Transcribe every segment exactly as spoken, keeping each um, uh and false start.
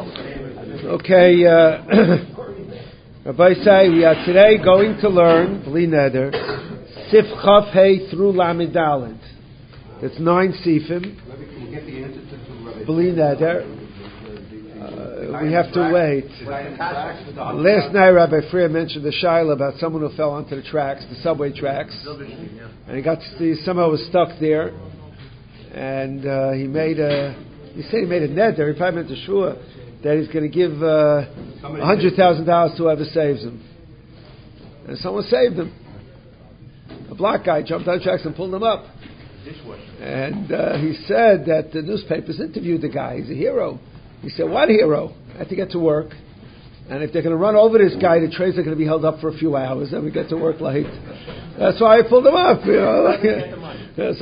Okay, uh, Rabbi say we are today going to learn, Bli Neder, Sif Chaf Hey through Lamed Daled. That's nine Sifim. Bli Neder. Uh, we have to wait. Last night Rabbi Freer mentioned the Shaila about someone who fell onto the tracks, the subway tracks, and he got to see somehow was stuck there, and uh, he made a, he said he made a neder, he probably meant to shua, that he's going to give uh, one hundred thousand dollars to whoever saves him. And someone saved him. A black guy jumped on the tracks and pulled him up. And uh, he said that the newspapers interviewed the guy. He's a hero. He said, what hero? I have to get to work. And if they're going to run over this guy, the trains are going to be held up for a few hours, and we get to work late. That's why I pulled him up. You know? That's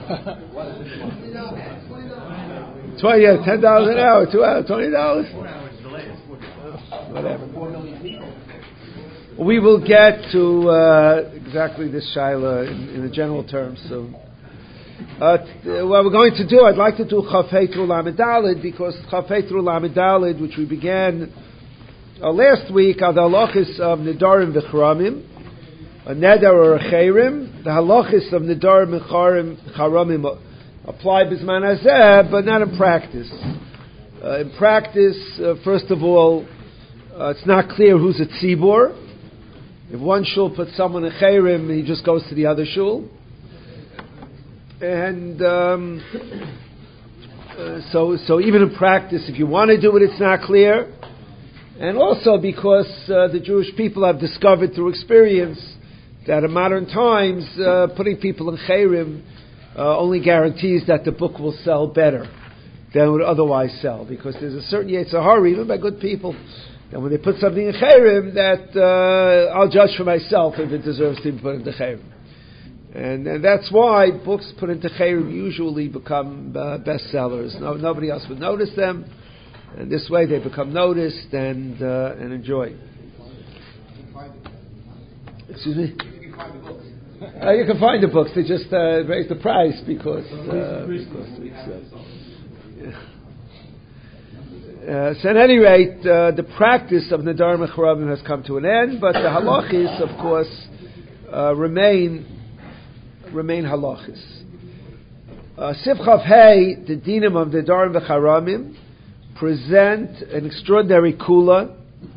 Twenty, yeah, ten dollars an hour, two hours, twenty dollars. Whatever. We will get to uh, exactly this shaila in, in the general terms soon. Uh, t- what we're going to do, I'd like to do Chaf Hey through Lamed Daled, because Chaf Hey through Lamed Daled, which we began uh, last week, are the halachis of Nidarim v'Charamim, a Neder or a Chayrim. The halachis of Nidarim and Charamim apply Bisman Hazeh, but not in practice. Uh, in practice, uh, first of all, uh, it's not clear who's a tzibor. If one shul puts someone in Chayrim, he just goes to the other shul. And um, uh, so, so even in practice, if you want to do it, it's not clear. And also because uh, the Jewish people have discovered through experience that in modern times, uh, putting people in Chayrim uh, only guarantees that the book will sell better than it would otherwise sell. Because there's a certain Yetzer Hara, even by good people, that when they put something in Chayrim, that uh, I'll judge for myself if it deserves to be put into Chayrim. And, and that's why books put into Chayrim usually become uh, bestsellers. No, nobody else would notice them, and this way they become noticed and uh, and enjoyed. Excuse me? You can find the books. uh, you can find the books. They just uh, raise the price because. Uh, because it's, uh, yeah. uh, so at any rate, uh, the practice of Nidarim and Charamim has come to an end, but the halachis, of course, uh, remain. remain halachis. Uh, Sif Chaf Hey, the dinim of the Nidarim v'Charamim, present an extraordinary kula,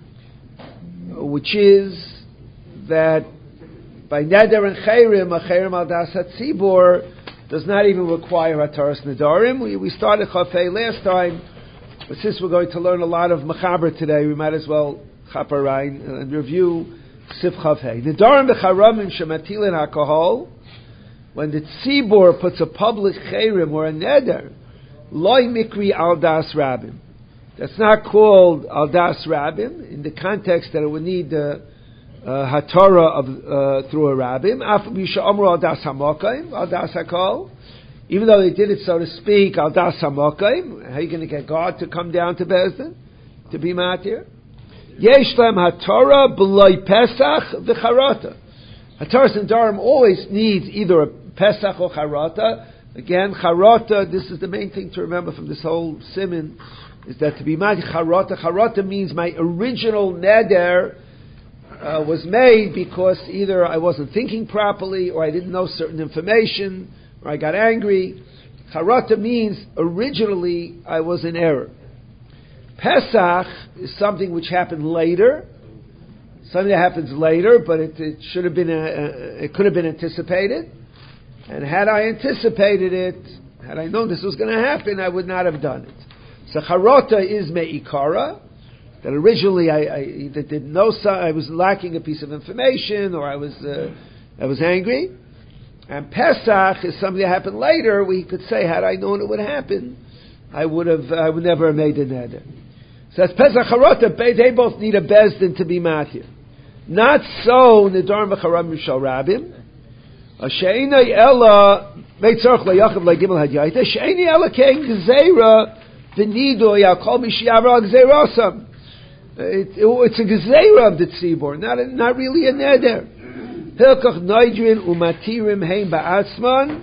which is that by Neder and Chayrim, a Chayrim al Das HaTzibor does not even require Hataras Nidarim. We, we started Chaf Hey last time, but since we're going to learn a lot of Mechaber today, we might as well Chaparain and review Sif Chaf Hey. Nidarim v'Charamim shematilin alcohol. When the tzibor puts a public chayrim or a neder, loy mikri al das rabbim. That's not called al das rabbim in the context that it would need the uh, hatara of uh, through a rabbim. Af bisha amru al das hamakayim, al das hakol. Even though they did it, so to speak, al das hamakayim. How are you going to get God to come down to Bezdin to be matir? Yesh lem hatara b'loy pesach v'charata. Hataras and Darim always needs either a Pesach or Charata. Again, Charata, this is the main thing to remember from this whole siman, is that to be mad Charata, Charata means my original neder uh, was made because either I wasn't thinking properly, or I didn't know certain information, or I got angry. Charata means originally I was in error. Pesach is something which happened later, something that happens later, but it, it should have been, a, a, it could have been anticipated. And had I anticipated it, had I known this was going to happen, I would not have done it. So Charata is me'ikara, that originally I, I either didn't know, so, I was lacking a piece of information, or I was, uh, I was angry. And Pesach is something that happened later. We could say, had I known it would happen, I would have, I would never have made a neder. So that's Pesach Charata. They both need a bezdin to be matir. Not so Nidarim v'Charamim shel Rabbim. She'enei ela meitzarch le'yachav le'gimel hadyaita. She'enei ela kein gzeira v'nidoy yakol mishiavra gzeirasam. It's a gzeira of the tzibor, not a, not really a neder. Hilkach noidrin umatirim hein ba'atzman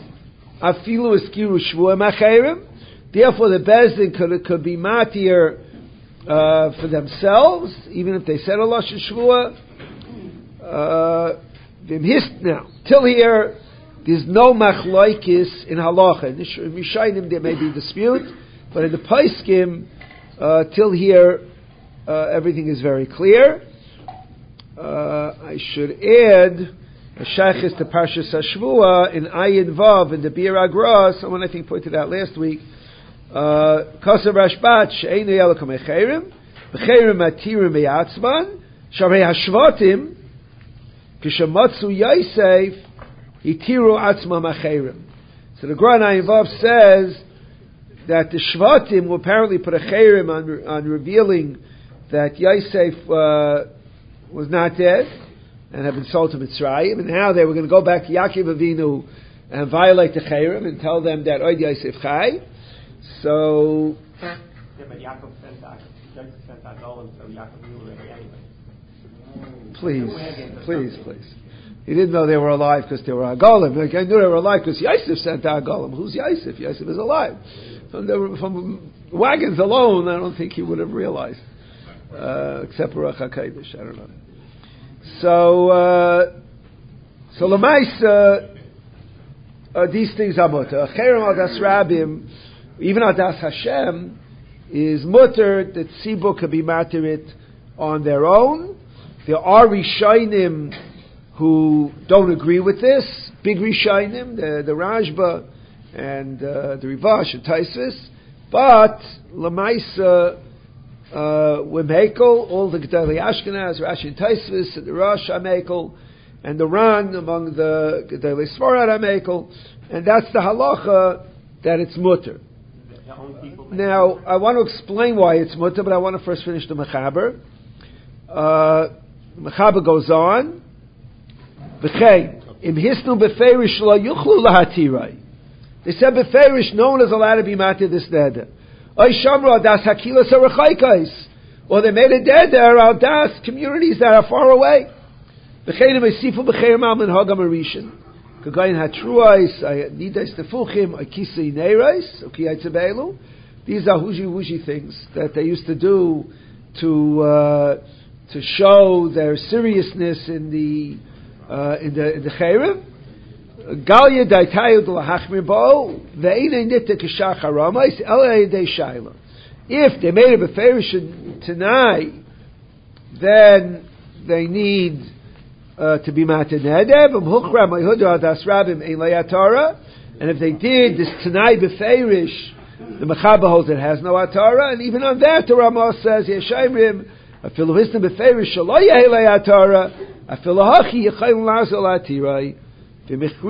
afilu eskiru shvuah machayrim. Therefore, the bezdin could, could be matir uh, for themselves, even if they said a Lashon Shvuah. Uh, now, till here, there's no machloikis in halacha. In Rishayim there may be dispute, but in the Paiskim, uh, till here, uh, everything is very clear. Uh, I should add a shaykhis to Parshas Hashvua in Ayin Vav in the Bir Agra. Someone I think pointed out last week. Kosav Rashbat she'einu yelakom echerim, b'cherim atirim me'atzman, sharei hashvatim, kishamatsu Yosef, itiru atzma macherim. So the Gra in Ayin Vav says that the Shvatim will apparently put a cherim on, on revealing that Yosef uh, was not dead and had been sold to Mitzrayim, and now they were going to go back to Yaakov Avinu and violate the cherim and tell them that Oid Yosef Chai. So, yeah, but Yaakov sent that. Yosef sent that golem, so Yaakov knew already anyway. Please, please, please. He didn't know they were alive because they were a golem. Like, I knew they were alive because Yosef sent out golem. Who's Yosef? Yosef is alive. From, the, from wagons alone, I don't think he would have realized. Uh, except for Ruach HaKodesh, I don't know. So, uh, so Lamaisa, uh, these things are mutter. Cherem al das Rabim, even al das Hashem, is mutter that Tzibur could be materit on their own. There are Rishayim who don't agree with this. Big Rishayim, the, the Rashba and uh, the Rivash and Taisvis. But Lamaisa, Uh, Mekel, all the Gedolei Ashkenaz, Rashi and Taisvis, and the Rosh Mekel, and the Ran among the Gedolei Sfarad Mekel, and that's the halacha that it's mutter. Now, I want to explain why it's mutter, but I want to first finish the Mechaber. Uh, the Mechaber goes on. V'chein, im hisnu beferish lo yuchlu lahatirai. They said beferish, no one is allowed to be matir this neder. Or they made a dead there al das communities that are far away. These are huji huji things that they used to do to uh, to show their seriousness in the uh, in the in the chayrim. Galia daitayu de lahachmir bo ve'inei nita k'shach haramais elei de shayla. If they made a beferish tonight, then they need uh, to be matin neder. V'mhuchra ma'yhudu adas rabim ein layatara. And if they did this tonight beferish, the Mechaber holds it has no atara. And even on that, the Ramah says yeshayimrim afilu hisna beferish shalo yehei layatara afilu hachi yechayim lazal atirai. As they made a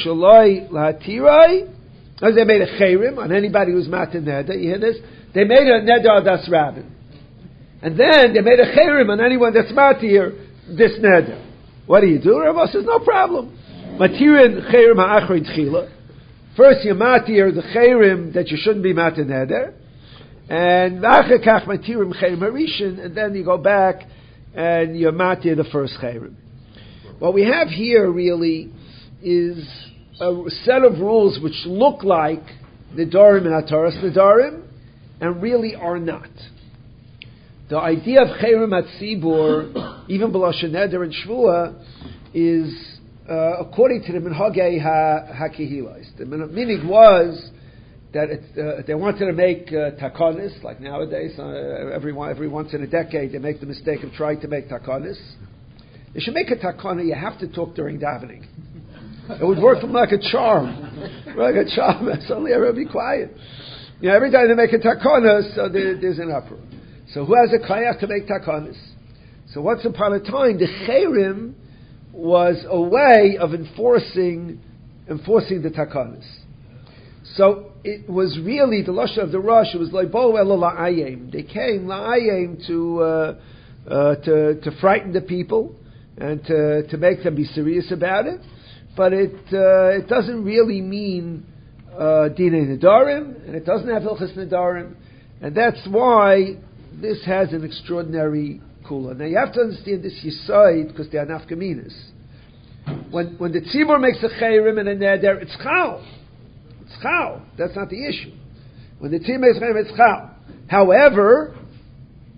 chayrim on anybody who's matin neder, you hear this? They made a neder das rabbin, and then they made a chayrim on anyone that's matir this neder. What do you do? Rav says no problem. Matirin chayrim ha'achrin tchila. First you matir the chayrim that you shouldn't be matin neder, and achakach matirim chayrim harishin, and then you go back and you matir the first chayrim. What we have here really is a set of rules which look like Nidarim and Ataras Nidarim, and really are not. The idea of Chayrim at Tzibur, even B'Lashon Neder and Shvuah, is uh, according to the Minhagei HaKehilais. The meaning was that it, uh, they wanted to make uh, takonis, like nowadays, uh, every, every once in a decade they make the mistake of trying to make takonis. They should make a takana, you have to talk during davening. It would work like a charm. Like a charm. Suddenly everyone be quiet. You know, every time they make a takana, so there, there's an uproar. So who has a kayach to make takanas? So once upon a time, the chayrim was a way of enforcing enforcing the takanas. So it was really, the lashon of the Rosh, it was like bo ela la'ayim. They came la'ayim to, uh, uh, to, to frighten the people and to, to make them be serious about it. But it uh, it doesn't really mean uh, dinei nedarim, and it doesn't have hilchas nedarim, and that's why this has an extraordinary kula. Now you have to understand this yesod because they are nafkaminas. When when the tzibur makes a chayrim and a neder, it's chal. It's chal. That's not the issue. When the tzibur makes a chayrim, it's chal. However,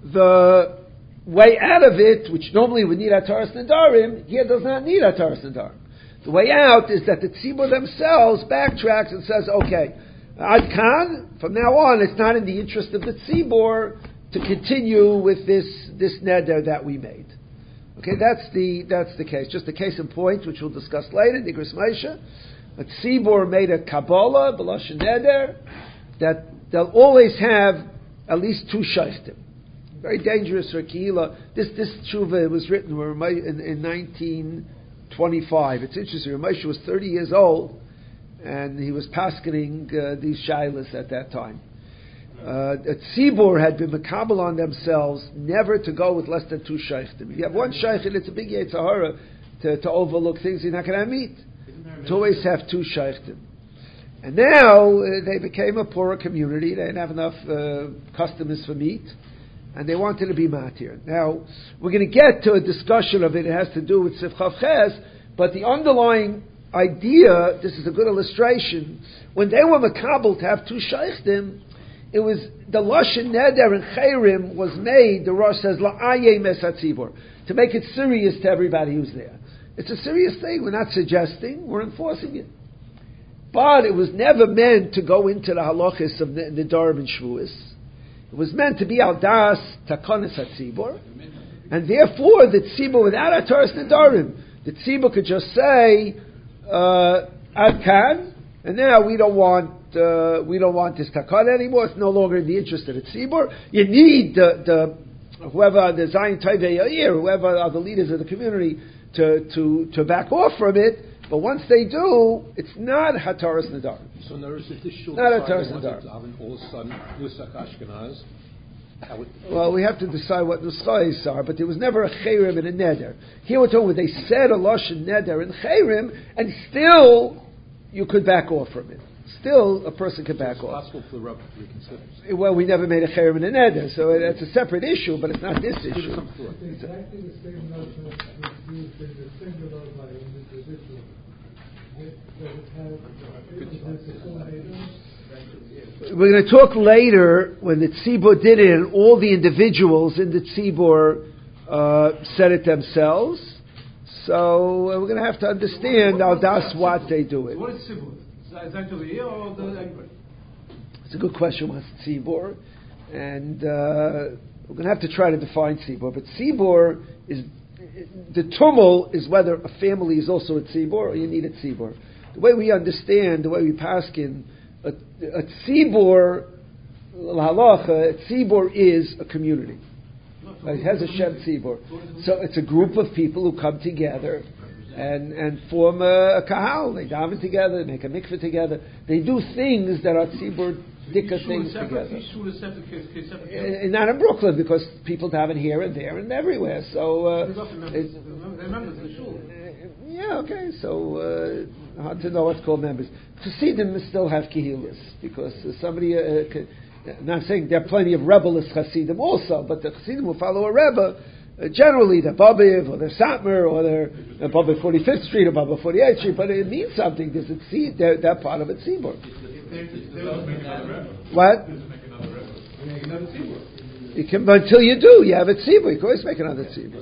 the way out of it, which normally would need Ataras Nadarim, here does not need Ataras Nadarim. The way out is that the tzibur themselves backtracks and says, okay, Ad Kan, from now on, it's not in the interest of the tzibur to continue with this this neder that we made. Okay, that's the that's the case. Just a case in point, which we'll discuss later. Nigris Moshe, a tzibur made a kabbalah b'lashon neder that they'll always have at least two shaychtim. Very dangerous for Kehila. This this tshuva was written in, in nineteen twenty-five. It's interesting. Moshe was thirty years old, and he was paskening uh, these shaylas at that time. Uh, a tzibur had been makabel on themselves never to go with less than two shaychtim. If you have one shaychit, it's a big yetzer hara to, to overlook things you're not going to meet. To always have two shaychtim. And now uh, they became a poorer community. They didn't have enough uh, customers for meat, and they wanted to be matir. Now we're going to get to a discussion of it. It has to do with Sifchav Ches, but the underlying idea, this is a good illustration. When they were makabel to have two shaychtim, it was the lashon neder and chayrim was made. The Rosh says la'ayeh mesatzibor, to make it serious to everybody who's there. It's a serious thing. We're not suggesting. We're enforcing it. But it was never meant to go into the halachis of nedarim and shvuos. It was meant to be al das takonis hatzibor, and therefore the tzibor without ataras nedarim, the tzibor could just say uh, ad kan, and now we don't want. Uh, we don't want this takana anymore. It's no longer in the interest of the tzibur. You need the, the whoever the Zayin Tovei Yair, whoever are the leaders of the community, to, to, to back off from it. But once they do, it's not hataras nadar. So notice if this shul not hataras nadar. All of a sudden, Nusach Ashkenaz. Well, we have to decide what nuschais are, but there was never a chayrim and a neder. Here we're talking about they said a lashon neder and chayrim, and still you could back off from it. Still, a person can back it's off. It's possible for the Rebbe to reconsider. Well, we never made a chayrim and a neder, so it's a separate issue, but it's not this issue. Exactly the same notion is used in the singular by an individual. We're going to talk later when the tzibur did it, and all the individuals in the tzibur uh, said it themselves. So uh, we're going to have to understand now that's what they do it. What is tzibur? Is that to here or the everybody? It's a good question. What's tzibur? And uh, we're going to have to try to define tzibur. But tzibur is the tumul is whether a family is also a tzibur or you need a tzibur. The way we understand, the way we paskin, a, a tzibur, halacha, a tzibur is a community. It has a shem tzibur. So it's a group of people who come together and, and form a, a kahal. They daven together, they make a mikveh together. They do things that are tzibur dika things together. And not in Brooklyn, because people daven here and there and everywhere. So, uh, yeah, okay. So, uh, hard to know what's called members. Chassidim still have kehilas, because uh, somebody, uh, could, I'm not saying there are plenty of rebellious Chassidim also, but the Chassidim will follow a rebbe. Uh, generally, they're Babiv, or they're Satmar, or they're uh, Babiv forty-fifth Street, or Babiv forty-eighth Street, but it means something, because it's they're, they're part of a tzibur. What? You can, but until you do, you have a tzibur. You can always make another tzibur.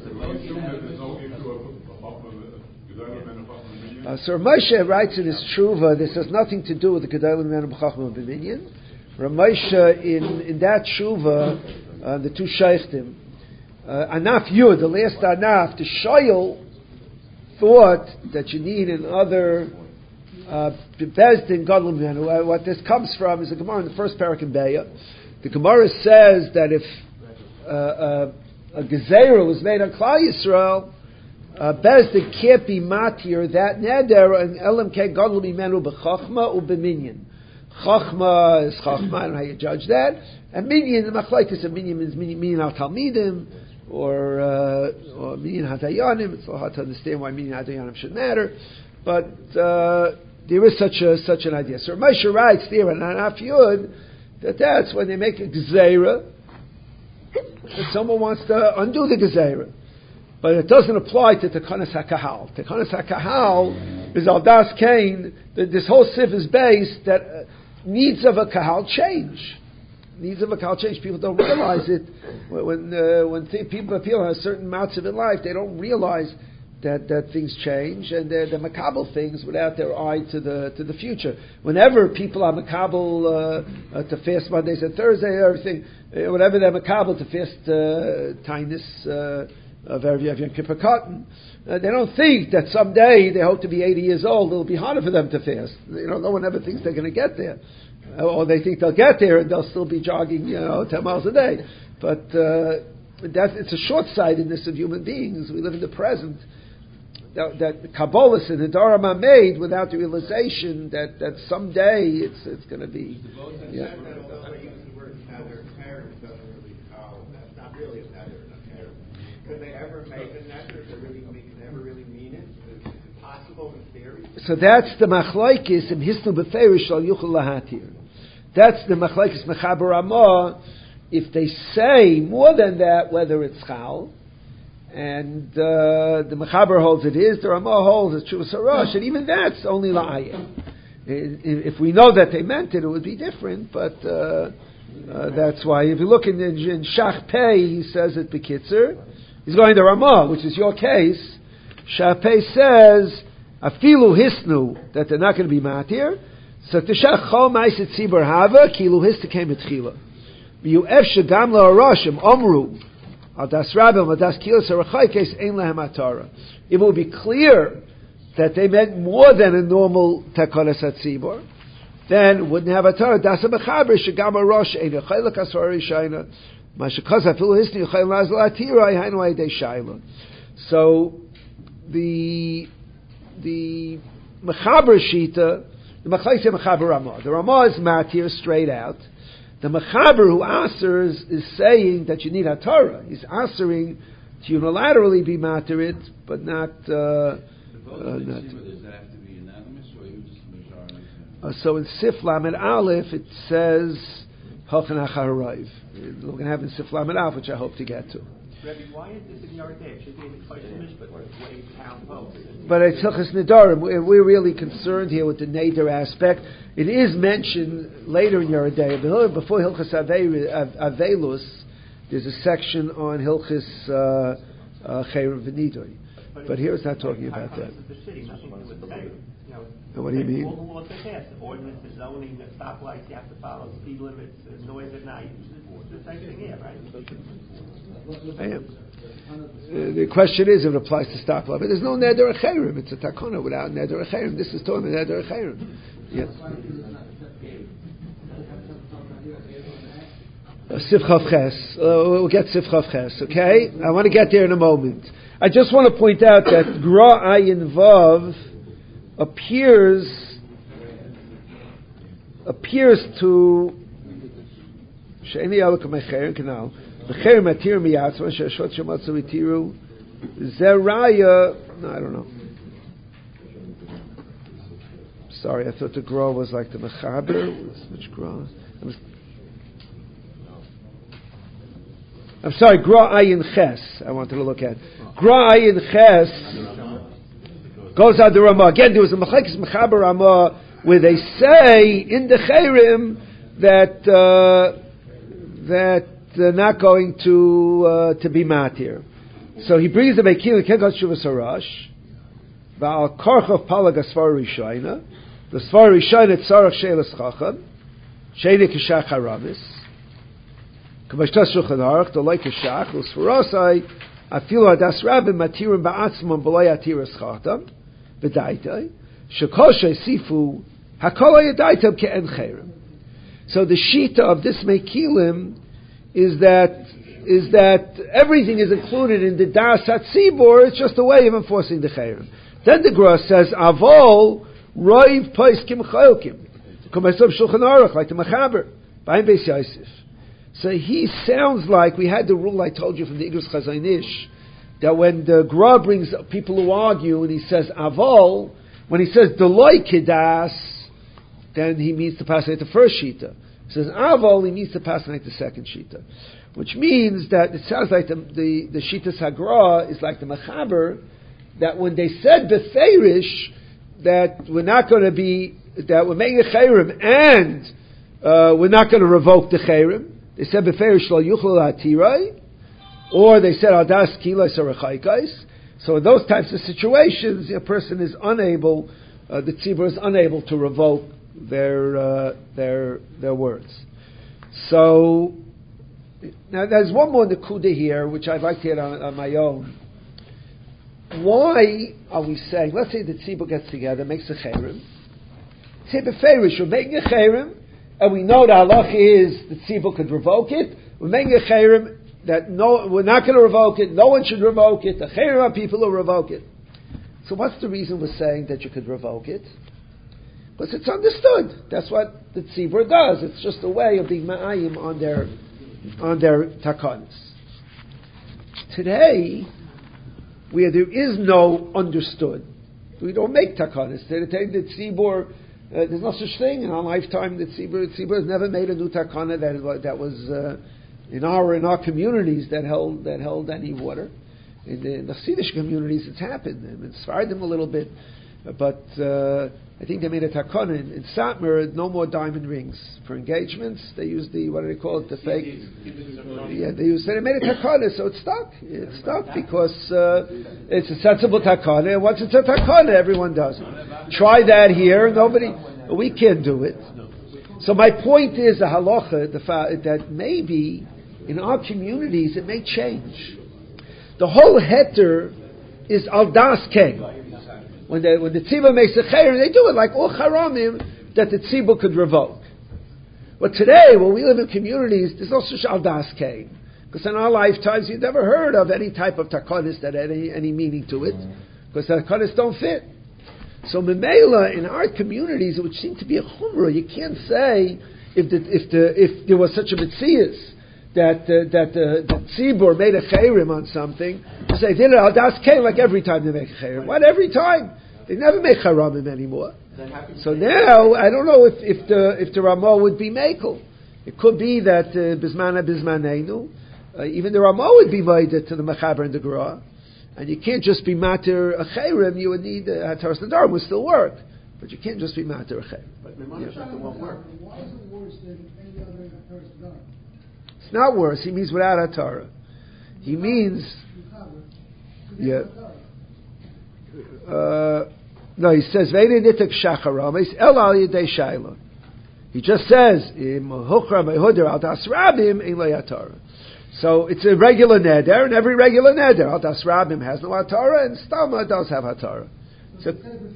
Uh, so Moshe writes in his Tshuva, this has nothing to do with the Gedolim Men B'Chachma B'Minyan. Moshe, in, in that Tshuva, uh, the two Sheichtim, uh, Anaf Yud, the last Anaf, the Shoyel thought that you need another uh, Bezdin Gedolim Men. What this comes from is the Gemara in the first parak in Be'ah. The Gemara says that if uh, uh, a Gezerah was made on Klal Yisrael, Uh, Bezdin can't be matir that neder and elam ke gadol mimenu b'chachma u b'minyan. Chachma is chachma, I don't know how you judge that. And minyan, the machlaitis of minyan means minyan al talmidim or uh, or minyan hadayanim. It's so hard to understand why minyan hadayanim should matter, but uh, there is such a such an idea. So Moshe writes there in Anaf Yud that that's when they make a gezerah. If someone wants to undo the gezerah. But it doesn't apply to Tekanas HaKahal. Tekanas HaKahal is Al Das Kain. This whole sif is based that uh, needs of a Kahal change. needs of a culture change. People don't realize it. When uh, when th- people feel a certain amounts of in life, they don't realize that, that things change, and they're the makabel things without their eye to the to the future. Whenever people are makabel uh, uh, to fast Mondays and Thursday, everything, uh, whatever they're makabel to fast uh, tinus, uh, of Yom Kippur cotton, uh, they don't think that someday they hope to be eighty years old. It'll be harder for them to fast. You know, no one ever thinks they're going to get there, uh, or they think they'll get there and they'll still be jogging, you know, ten miles a day. But uh, that it's a short-sightedness of human beings. We live in the present. That, that Kabbalist and the Dharma are made without the realization that, that someday it's it's going to be. Yeah. Could they ever make a neder that really can never really mean it? Is it possible in theory? So that's the machlokes in hisnu beferish al yuchel lahatir. That's the machlokes mechaber Ramah. If they say more than that, whether it's chal, and uh, the mechaber holds it is, the Ramah holds it's Chuvas Harash, and even that's only la'ayim. If we know that they meant it, it would be different. But uh, uh, that's why if you look in, in Shach Pei, he says it bekitzer. He's going to Ramah, which is your case. Shapei says, afilu hisnu, that they're not going to be matir. So tishach chol ma'aset tzibur hava, kilu hista came at chila. V'yu ef shegam la'arashim omru, al das rabim, al das kilas ha'rachaykes, ein lehem atara. If it would be clear that they meant more than a normal tekones hatzibur, then wouldn't have atara. Das ha'mechaber, shegam la'arash, ein ha'chaylak asvar rishayna. So the the mechaber shita, the machlokes mechaber Ramah. The Ramah is matir straight out. The mechaber who answers is saying that you need hatara. He's answering to unilaterally be matir it, but not. Uh, uh, not does that have to be unanimous or even just a majority? Uh, so in Sif Lamed Aleph it says Hochan Acharayv. We're going to have in Sif Lamed Aleph, which I hope to get to. Rabbi, why is this in Yardei? It should be in the Koshimish, but way town post. But it's Hilchas Nedarim. We're really concerned here with the Neder aspect. It is mentioned later in Yardei. Before Hilchas Avelus, there's a section on Hilchas Chayrim V'Nidoy. But here it's not talking about that. The city, nothing to do with the city. You know, and what do you mean? All the laws they pass, the ordinance, the zoning, the stoplights, you have to follow speed limits, the noise at night. It's the same thing here, right? I am. Uh, the question is if it applies to stoplight. But there's no neder achayrim. It's a takona without neder achayrim. This is talking about neder achayrim. Yes. Uh, Sif Chav Ches. Uh, we'll get Sif Chav Ches, okay? I want to get there in a moment. I just want to point out that Gra Ayin Vav appears appears to She'eni Alukam Echerim Kanal Echerim Atir Miyatzma She'ashot Shematzu Itiru Zeraya. No, I don't know. Sorry, I thought the Gra was like the Mechaber. Which Gra? I'm sorry, Gra Ayin Ches. I wanted to look at Gra Ayin Ches goes out the Ramah. Again, there was a Machlekes Mechaber Ramah where they say in the Chayrim that uh, that they're not going to uh, to be matir. So he brings the Mekil and Kegot Shuvas Harash Va'al Korchov Palag Asvar Rishayna the Svar Rishayna Tzarach Shelas Chacham Sheini Kishach Haramis Kamashtas Shulchan Aruch the like Kishach L'Svarasai Afilu Hadas Rabim Matirim Ba'atzmon B'lay Atiras Chacham B'daitai Shekol Sheisifu Hakol Yadaitam Ke'en Chayrim. So the shita of this Mekilim is that is that everything is included in the Das HaTzibur. It's just a way of enforcing the Chayrim. Then the Gra says Avol Roiv Pais Kim Chayokim Kamashtas Shulchan Aruch like the Mechaber Ba'im Beis Yosef. So he sounds like we had the rule I told you from the Igros Chazon Ish that when the Gra brings people who argue and he says Avol, when he says Deloy Kedas, then he means to pass like the first shita. He says Avol, he means to pass like the second shita, which means that it sounds like the the, the shita Sagra is like the Mechaber, that when they said Beferish that we're not going to be that we're making a Chayrim and uh, we're not going to revoke the chayrim. They said beferish lo yuchlo atirai, or they said aldas kilas or rechaikais. So in those types of situations, a person is unable, uh, the tzibur is unable to revoke their uh, their their words. So now there's one more nekuda here, which I'd like to hit on, on my own. Why are we saying? Let's say the tzibur gets together, makes a chayrim. Say beferish, we're making a chayrim, and we know the halacha is the tzibur could revoke it. We're making a chayrim that no, we're not going to revoke it. No one should revoke it. The chayrim people will revoke it. So what's the reason we're saying that you could revoke it? Because it's understood. That's what the tzibur does. It's just a way of being ma'ayim on their on their takanas. Today, where there is no understood, we don't make takanas. The tzibur, uh, there's no such thing in our lifetime. The tzibur, the tzibur has never made a new takana that that was uh, in our in our communities that held that held any water. In the, in the Chassidish communities, it's happened. And it's fired them a little bit, but uh, I think they made a takana in, in Satmar. No more diamond rings for engagements. They used the what do they call it? The fake. Yeah, they used. They made a takana, so it stuck. It stuck because uh, it's a sensible takana. And once it's a takana, everyone does it. Try that here. Nobody. We can't do it. So my point is the halacha, the fact that maybe in our communities it may change. The whole heter is al das king. When the when the tzibur makes a chayr, they do it like all haramim that the tzibur could revoke. But today, when we live in communities, there's no such al das king, because in our lifetimes you've never heard of any type of takanis that had any, any meaning to it, because the takanis don't fit. So memela in our communities, it would seem to be a chumrah. You can't say if the if the if there was such a mitzias that uh, that uh, the tzibur made a chayrim on something, to say, did it al das kain like every time they make a chayrim. What, every time? They never make haramim anymore. So now, I don't know if, if the if the Ramah would be makel. It could be that bismana bismanenu, uh, even the Ramah would be made to the mechaber and the gra, and you can't just be mater a chayrim. You would need a hataras nadar would still work, but you can't just be mater a chayrim. But yeah. It won't work. Why is it worse than any other hataras nadar? It's not worse. He means without hatara. He means, yeah. Uh, no, he says ve'ein nitek shacharamis el al yedei shayla. He just says im huchra mehuder al das rabim ein lo hatara. So it's a regular neder, and every regular neder al das rabim has no hatara, and stama does have hatara. So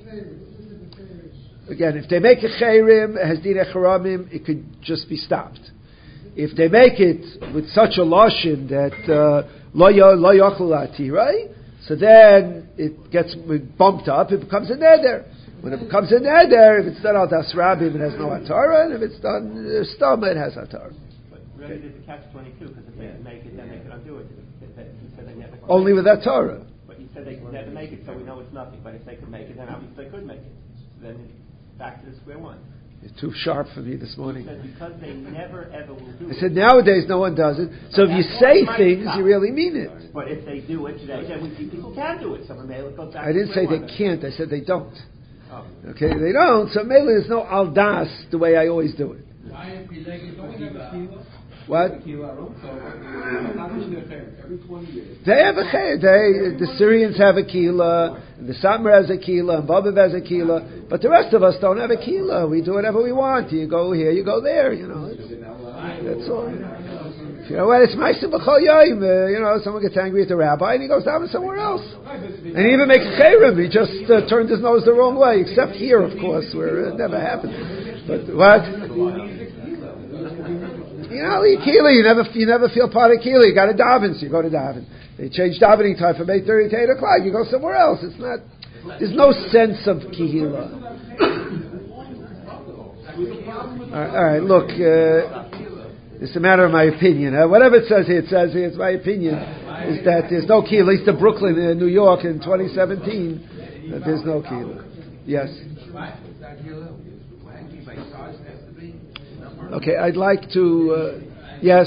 again, if they make a chayrim has dinei charamim, it could just be stopped. If they make it with such a lashon that lo yachol atirai, so then it gets bumped up. It becomes a neder. When it becomes a neder, if it's done al das rabim, it has no atara, and if it's done uh, stama, it has atara. But really, okay. There's a catch twenty-two because if they yeah. make it, then they can undo it. He said they never only with atara. But he said they could never make it, so we know it's nothing. But if they could make it, then obviously they could make it. So then back to the square one. You're too sharp for me this morning. Because they never ever will do it. I said nowadays no one does it. So if you say things, you really mean it. But if they do it today, then we see people can do it. So Mela goes back. I didn't say they can't. I said they don't. Oh. Okay, they don't. So Mela is no aldas the way I always do it. What? They have a chayr. They, the Syrians have a kila, and the Satmar has a kila, and Babiv has a kila, but the rest of us don't have a kila. We do whatever we want. You go here, you go there. You know, it's, that's all. You know what? It's ma'aseh b'chol yom. You know, someone gets angry at the rabbi, and he goes down somewhere else, and he even makes chayrim. He just uh, turned his nose the wrong way, except here, of course, where it never happened. But what? You know, Kili, you never, you never feel part of Kili. You got to daven, so you go to daven. They change davening time from eight thirty to eight o'clock. You go somewhere else. It's not. There's no sense of kihila. all, right, all right, look, uh, it's a matter of my opinion. Uh, whatever it says here, it says here. It's my opinion is that there's no kihila. At least in Brooklyn, in New York, in twenty seventeen, that there's no kihila. Yes. Okay, I'd like to, uh, yes.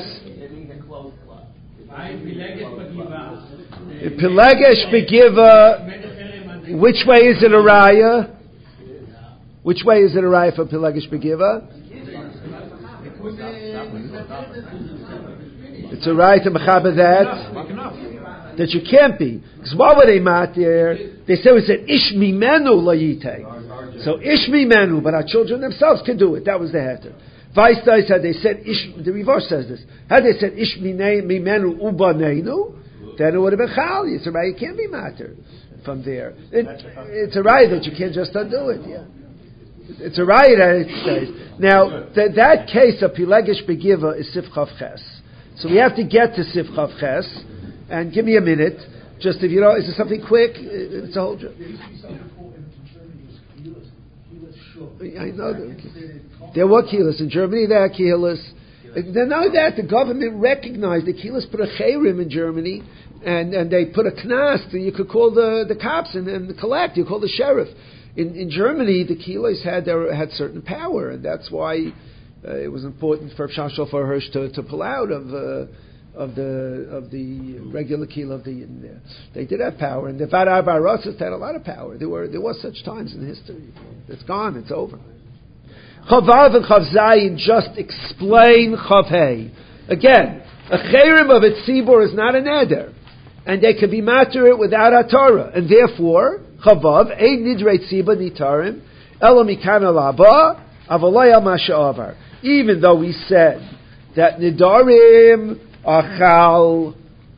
Pelegesh Begiva, which way is it a raya? Which way is it a raya for Pelegesh Begiva? It's a right to mechaber that that you can't be. Because why were they matir? They said we said ish mimenu layite. So ish mimenu, but our children themselves can do it. That was the heter. Weistai said they said ish. The reverse says this. Had they said ish mimenu ubaneinu, then it would have been chal. It's a right. You can't be matir from there. It, it's a right that you can't just undo it. Yeah. It's a right that it says. Now, th- that case of Pilegish Begiva is Sifchav Ches. So we have to get to Sifchav Ches, and give me a minute, just if you know, is there something quick? It's a whole job. I know that. There were Kilas. In Germany, there are Kilas. Then not only that, the government recognized the Kilas put a chayrim in Germany, and, and they put a knast, and you could call the, the cops and, and collect, you call the sheriff. In, in Germany, the Kilos had their, had certain power, and that's why uh, it was important for Shashal for Hirsch to, to pull out of uh, of the of the regular Kilo of the Yidden there. They did have power, and the Vadar Barosas had a lot of power. There were there was such times in history. It's gone. It's over. Chavav and Chav Zayin just explain Chav Hey. Again, a chayrim of a tzibur is not an eder, and they can be matter it without a Torah, and therefore. Chavav, ein nidrei tziba nitarim, ela mikan alaba, avalaya masha'avar. Even though we said that nidarim achal,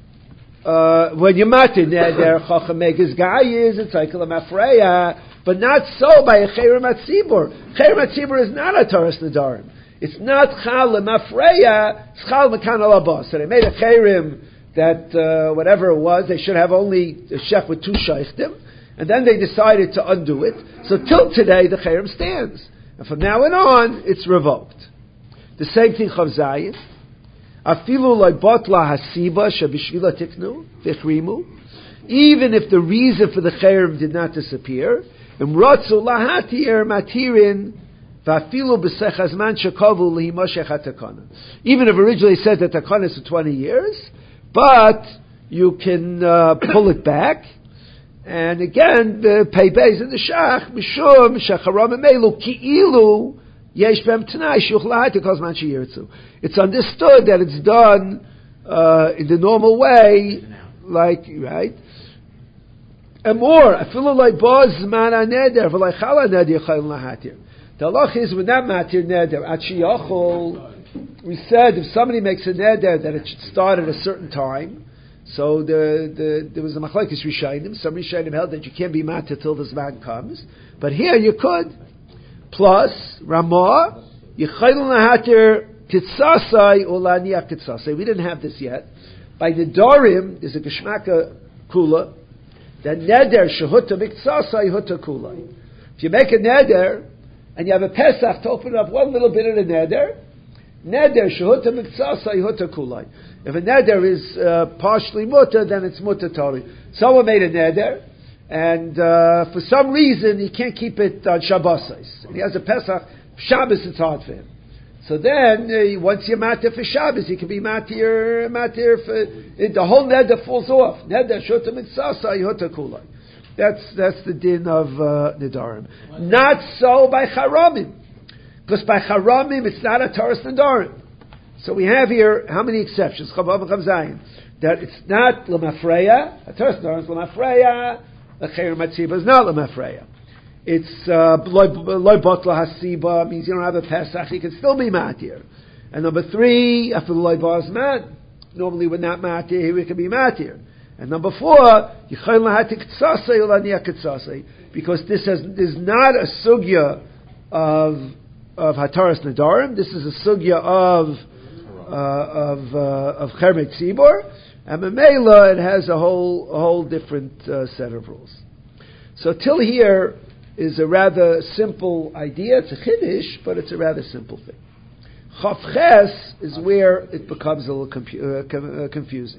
uh, when you matin neder chachamegis gayis, it's like a mafreya, but not so by a chayrim atzibur. Chayrim atzibur is not a Taras nidarim. It's not chal mafreya, it's chal mikan alaba. So they made a chayrim that, uh, whatever it was, they should have only a shech with two shaychtim. And then they decided to undo it. So till today, the chayrim stands. And from now on, it's revoked. The same thing, Chav Zayin. Afilu loy botla hasiba shabishvila tiknu v'chrimu. Even if the reason for the chayrim did not disappear, imrotzu lahatir matirin v'afilu b'sech hazman shekavu lehimoshech hatakana. Even if originally said that takana is for twenty years, but you can uh, pull it back. And again, the pei beis in the shach mishum shacharam emelu ki'ilu yesh bem t'nai shuchlai tekos man sheyirtzu. It's understood that it's done uh, in the normal way, like right. And more, afilu like boz man aneder v'lay chala neder chayil lahatir. The halach is when that matir neder at sheyachol. We said if somebody makes a neder that it should start at a certain time. So the, the, there was a machlekes rishayim. Some rishayim held that you can't be matir till this man comes, but here you could. Plus Ramah, yichayil lahatir titzasai ulaniach titzasai. We didn't have this yet. By the Dorim, there's a geshmaka kula that neder shehuta miktsasai huta kula. If you make a neder and you have a Pesach to open up one little bit of the neder, neder shehuta miktsasai huta kula. If a neder is uh, partially mutter, then it's mutter tori. Someone made a neder, and uh, for some reason he can't keep it on Shabbos. He has a Pesach, Shabbos it's hard for him. So then, uh, once you're matir for Shabbos, he can be matir, matir for, it, the whole neder falls off. Neder shota mitzasa yota kulai. That's, that's the din of uh, nedarim. Not so by charamim. Because by charamim, it's not a Taras nedarim. So we have here, how many exceptions? Chavav and Chav Zayin. That it's not l'mafreya, a Taras nedarim is l'mafreya, a chayrim matziba is not l'mafreya. It's loy botla hasiba, means you don't have a Pesach, you can still be matir. And number three, after loy bazman, normally we're not matir, here we can be matir. And number four, yichayil lahatik tzasei ulaniya tzasei, because this has, is not a sugya of of hataras nedarim. This is a sugya of uh, of uh, of chermet tzibor, and memela it has a whole a whole different uh, set of rules. So till here is a rather simple idea. It's a chiddush, but it's a rather simple thing. Chav Ches is where it becomes a little confu- uh, com- uh, confusing.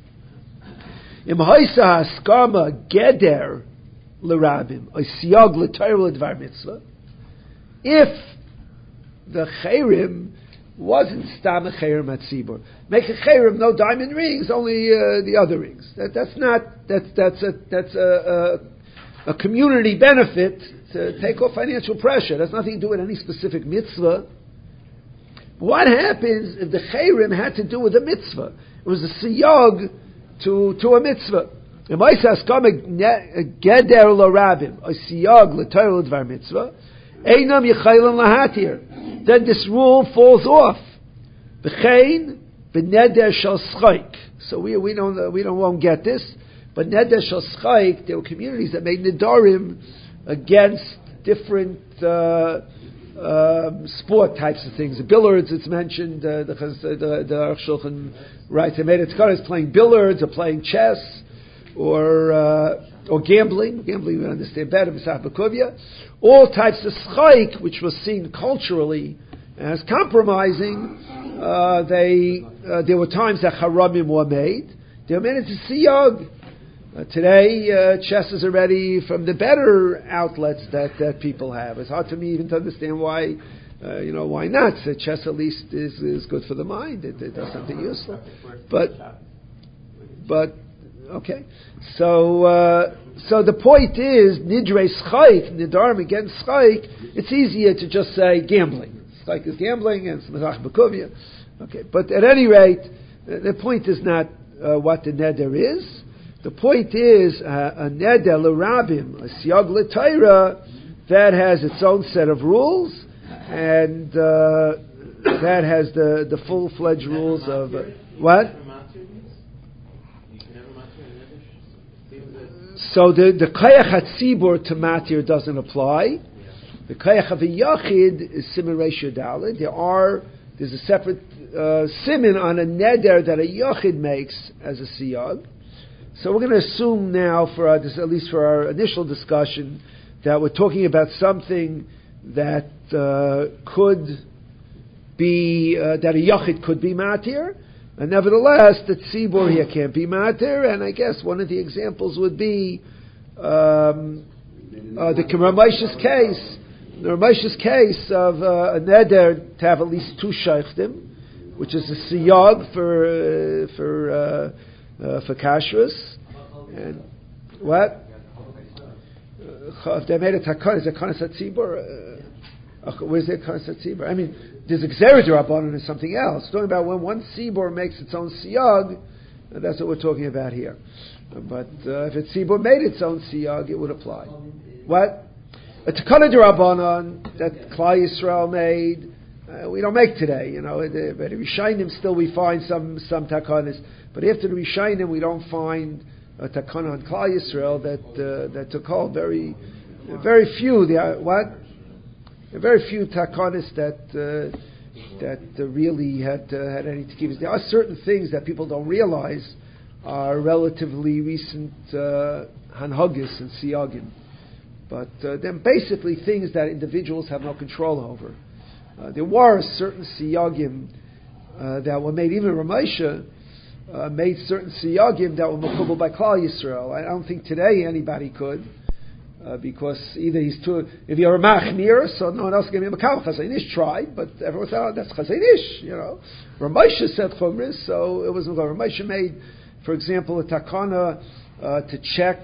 Im haisa haskama geder l'rabim or siyag l'tayr l'dvar mitzvah. If the chayrim wasn't stam a chayrim atzibur, make a chayrim no diamond rings, only uh, the other rings. That, that's not that's that's a that's a, a a community benefit to take off financial pressure. It has nothing to do with any specific mitzvah. What happens if the chayrim had to do with a mitzvah? It was a siyog to to a mitzvah. If I say askam geder l'rabim, a siyog l'torah l'dvar mitzvah, einam yichaylan lahatir. Then this rule falls off. B'chein b'neder shel schaik. So we we don't we don't won't get this. But neder shel schaik, there were communities that made nedarim against different uh, uh, sport types of things. Billiards, it's mentioned. Uh, the the the Aruch Shulchan writes they made it is playing billiards or playing chess or uh, or gambling. Gambling we understand better. B'sach b'kuvya. All types of schaik, which was seen culturally as compromising. Uh, they uh, there were times that haramim were made. They were made into siyog. Uh, today, uh, chess is already from the better outlets that, that people have. It's hard for me even to understand why, uh, you know, why not? So chess at least is, is good for the mind. It, it does something useful. But, but okay. So, uh, so the point is, nidrei schaik, nidarim against schaik. It's easier to just say gambling. Schaik is gambling, and it's mezach b'kuvya. Okay, but at any rate, the point is not uh, what the neder is. The point is, uh, a neder l'rabim, a siyag l'tayra, that has its own set of rules, and uh, that has the, the full-fledged rules of... Uh, what? So the, the kayach hatzibur to matir doesn't apply. The kayach of a yachid is siman reisha daled. There are, there's a separate uh, siman on a neder that a yachid makes as a siyag. So we're going to assume now, for our, at least for our initial discussion, that we're talking about something that uh, could be uh, that a yachid could be matir, and nevertheless the tzibur here can't be matir. And I guess one of the examples would be um, uh, the Ramesh's case, the Ramesh's case of uh, a neder to have at least two shaykhtim, which is a siyag for uh, for. Uh, Uh, for kashrus, and what? Uh, if they made a takon, is it kanas hatzibur? Uh, where's the kanas hatzibur? I mean, there's a gzera d'rabbanan is something else. We're talking about when one tzibur makes its own siyag, uh, that's what we're talking about here. Uh, but uh, if a tzibur made its own siyag, it would apply. What? A takon d'rabbanan that Klal Yisrael made. Uh, we don't make today, you know. The, but Rishayim still we find some some takanas, but after the Rishayim we don't find a takana on Klal Yisrael that uh, that took hold. Very, very few. There are, what? Very few takanas that uh, that uh, really had uh, had any tikivas. There are certain things that people don't realize are relatively recent uh, hanhagis and siyagim, but uh, then basically things that individuals have no control over. Uh, there were certain siyagim uh, that were made, even Ramesha uh, made certain siyagim that were makubal by Klal Yisrael. I don't think today anybody could, uh, because either he's too, if you're a machmir, so no one else can be a makabel. Chazon Ish tried, but everyone thought, oh, that's Chazon Ish, you know. Ramesha said chumris, so it wasn't good. Ramesha made, for example, a takana uh, to check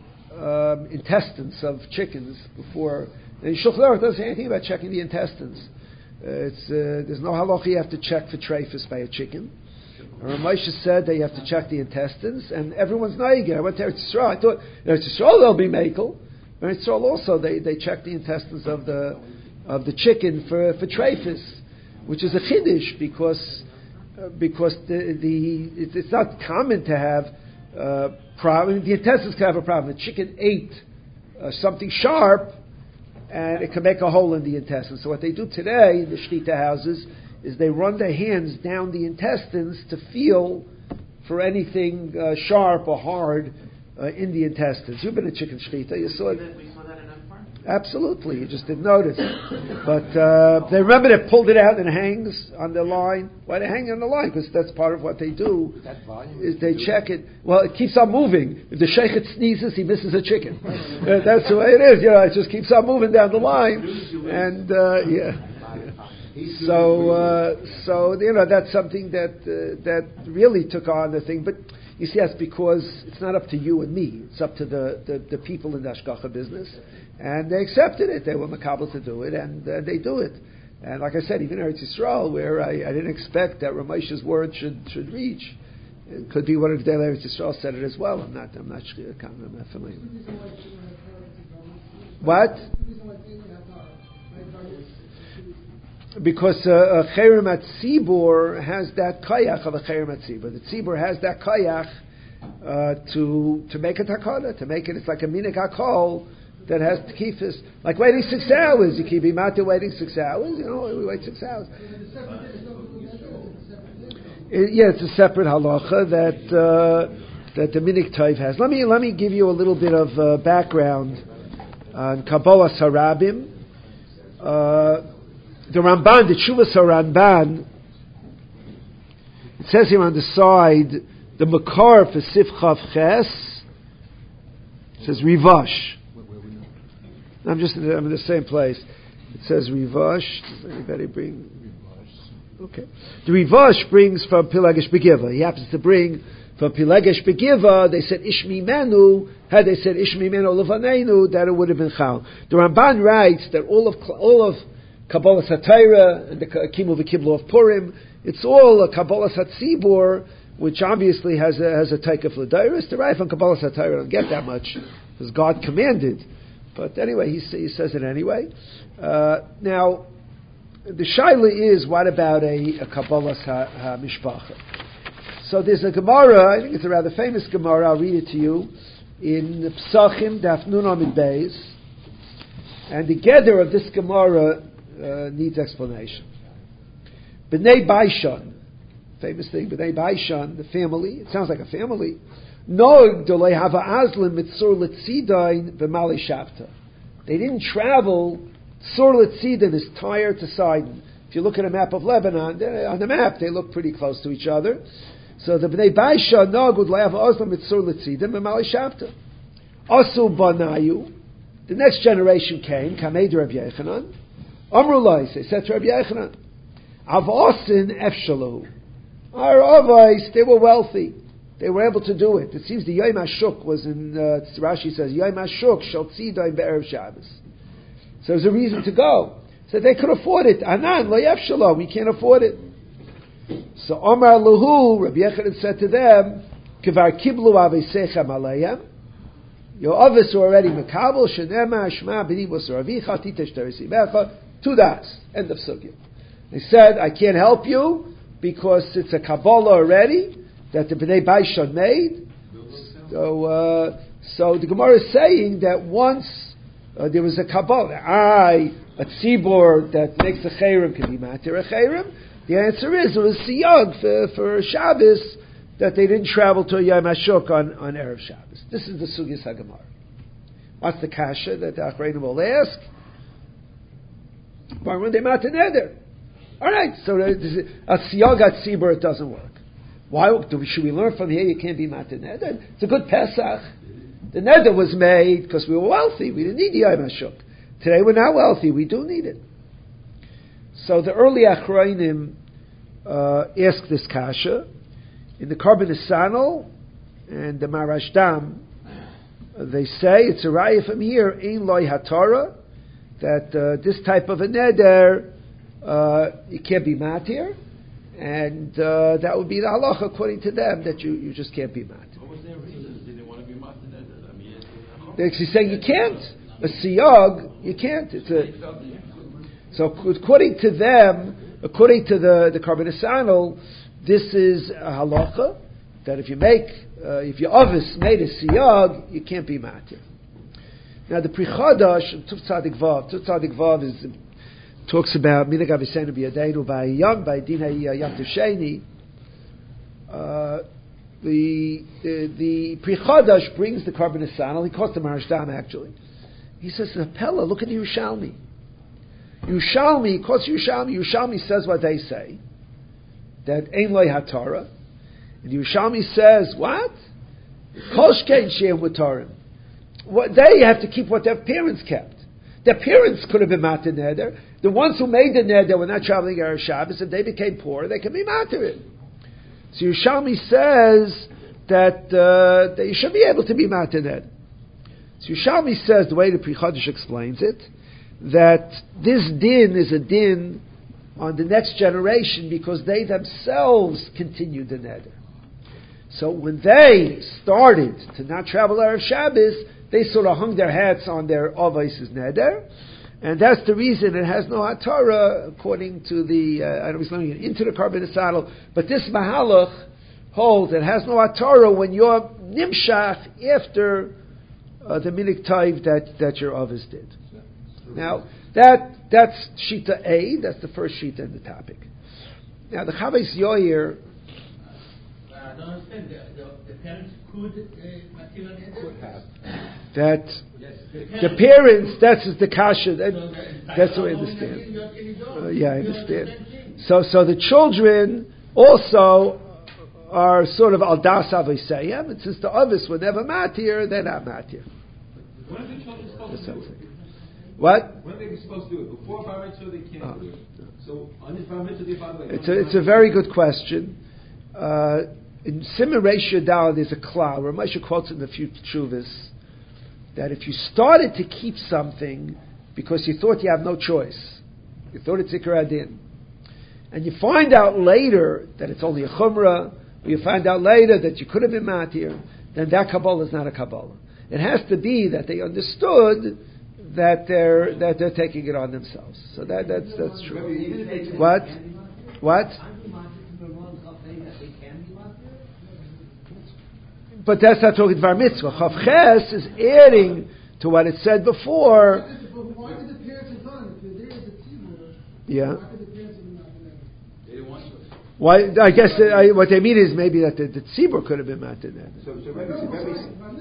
um, intestines of chickens before. And Shulchan Aruch doesn't say anything about checking the intestines. Uh, it's, uh, there's no halacha you have to check for treifus by a chicken. Ramesha said that you have to check the intestines, and everyone's naigir. I went to Eretz Yisrael. I thought Eretz Yisrael they'll be makel. Eretz Yisrael also they, they check the intestines of the of the chicken for for treifus, which is a chiddush because uh, because the the it's, it's not common to have uh, problem. The intestines can have a problem. The chicken ate uh, something sharp, and it can make a hole in the intestines. So what they do today in the shtita houses is they run their hands down the intestines to feel for anything uh, sharp or hard uh, in the intestines. You've been a chicken shtita, you saw it. We saw that in Akbar? Absolutely, you just didn't notice. But uh, they remember they pulled it out and it hangs on the line. Why they hang on the line? Because that's part of what they do. That volume is they check it. Well, it keeps on moving. If the sheikh sneezes, he misses a chicken. uh, that's the way it is. You know, it just keeps on moving down the line, and uh, yeah. So, uh, so you know that's something that uh, that really took on the thing. But you see, that's because it's not up to you and me. It's up to the, the, the people in the hashgacha business, and they accepted it. They were makabel to do it, and uh, they do it. And like I said, even Eretz Yisrael, where I, I didn't expect that Ramesh's word should should reach, it could be one of the Eretz Yisrael said it as well. I'm not I'm not sure. I'm not familiar. What? Because uh, a Cherem at Tzibur has that kayach of a Cherem at Tzibur. The Tzibur has that kayach uh, to to make a takana, to make it. It's like a minik hakol that has to keep this, like waiting six hours. You keep imata waiting six hours. You know, we wait six hours. It, yeah, it's a separate halacha that uh, that the minik toiv has. Let me let me give you a little bit of uh, background on Kabbalah Sarabim. Uh, the Ramban, the Tshuvas Ramban, it says here on the side, the Makar for Sif Chav Ches, it says Rivash. I'm just in the, I'm in the same place. It says Rivash. Does anybody bring? Okay. The Rivash brings from Pilagesh Begiva. He happens to bring from Pilagesh Begiva. They said Ishmi Menu. Had they said Ishmi Menu Levaneinu, that it would have been Chal. The Ramban writes that all of all of Kabbalah Satira and the Kimu v'Kiblu of Purim, it's all a Kabbalah Satzibur, which obviously has a, has a taika for the Dairis. The right from Kabbalah Satira don't get that much, because God commanded. But anyway, he, he says it anyway. Uh, now, the shaila is, what about a, a Kabbalah HaMishpacha? So there's a Gemara, I think it's a rather famous Gemara, I'll read it to you, in Psachim, Daf Nun Amid Beis, and the gather of this Gemara uh, needs explanation. B'nai Baishan, famous thing, B'nai Baishan, the family, it sounds like a family, No, Dolei Hava Aslim Mitzur Litzidain V'Mali Shavta. They didn't travel. Tzur Litzidain is Tyre to Sidon. If you look at a map of Lebanon, on the map they look pretty close to each other. So the Bnei Baisha Nogud Dolei Hava Aslim Mitzur Litzidain V'Mali Shavta. Asu Banayu. The next generation came. Kamei Rabbi Yechanan. Amru Lais. They said to Rabbi Yechanan, Avasin Efshalu. Our Avais, they were wealthy. They were able to do it. It seems the Yom HaShuk was in, uh, Rashi says, Yom HaShuk shall tzidai be'erev Shabbos. So there's a reason to go. So they could afford it. Anan, lo yefshalom, we can't afford it. So Omar Luhu, Rabbi Yechanan said to them, Kivar kiblu avesechem alayhem. Your office are already makabel, shenema, shma, b'ni b'sar avicha, titesh teresi mecha, two dots. End of sugya. They said, I can't help you because it's a Kabbalah already that the Bnei Baishan made. So, uh, so the Gemara is saying that once uh, there was a Kabbalah, I, a tzibur that makes a cherem can be matir a cherem. The answer is it was siyag for, for Shabbos that they didn't travel to Yom HaShuk on, on Erev Shabbos. This is the Sugis HaGemara. What's the kasha that the Achreinim will ask? Why when they matir neder? All right, so a siyag at tzibur it doesn't work. Why should we learn from here you can't be matir neder? It's a good Pesach. The neder was made because we were wealthy. We didn't need Yom HaShuk. Today we're not wealthy. We do need it. So the early Achrayim uh, asked this kasha in the Karban Esanol and the Marashdam. Uh, they say it's a raya from here in loy hatara that uh, this type of a neder uh, it can't be matir. And uh, that would be the halacha according to them that you, you just can't be matir. What was their reason? Did they want to be matir? I mean, they're actually saying you can't. A siyag, you can't. It's a, so according to them, according to the the Karban Esanol, this is a halacha that if you make uh, if your ovis made a siyag, you can't be matir. Now the Pri Chadash Tuf Tzadik Vav, Tuf Tzadik Vav is talks about minhag aviseinu b'yadeinu by yom by dinei yom tov sheni. Uh, the the, the Pri Chadash brings the Karban Esanol. He quotes the Marashdam actually. He says, "Pella, look at the Yerushalmi. Yerushalmi quotes Yerushalmi. Yerushalmi says what they say, that ein loy hatara, and Yerushalmi says what? Kol shkein she'em v'tarim. What they have to keep what their parents kept. Their parents could have been matir neder. The ones who made the neder were not traveling Erev Shabbos. If they became poor, they can be matir it. So Yerushalmi says that uh, that you should be able to be matir neder. So Yerushalmi says, the way the Pri Chadash explains it, that this din is a din on the next generation because they themselves continued the neder. So when they started to not travel Erev Shabbos, they sort of hung their hats on their Avos' neder, and that's the reason it has no Hatara according to the, uh, I don't know if it's into the Karban Saddle, but this Mahalach holds it has no Hatara when you're Nimshach after uh, the Milik Taiv that, that your Avos did. Now, that that's Shita A, that's the first Shita in the topic. Now, the Chavis Yoyer, I don't understand. The, the, the parents could uh, could have. That Yes, the parents, that's the kasha. That, that's what I understand. Uh, yeah, I understand. So, so the children also are sort of al das avosayim, and since the others were never matir, they're not matir. When are the children supposed to do it? What? When are they supposed to do it? Before bar mitzvah, they can't Oh. do it. So on this bar mitzvah, they by the way. It's a, it's a very good question. Uh, in Simon Reisha Dal, there's a klal, where Moshe quotes in the few Tshuvas, that if you started to keep something because you thought you have no choice, you thought it's Ikar Adin, and you find out later that it's only a Chumrah, or you find out later that you could have been Matir, then that Kabbalah is not a Kabbalah. It has to be that they understood that they're that they're taking it on themselves. So that that's that's true. What? What? But that's not talking Dvar Mitzvah. Chav Ches is adding to what it said before. Why did the parents have done it? If there is a tzibur, Yeah. why did the parents have not done They didn't want to. Why? I guess uh, I, what they mean is maybe that the, the tzibur could have been matir then. So, so Rebbe, it? Rebbe,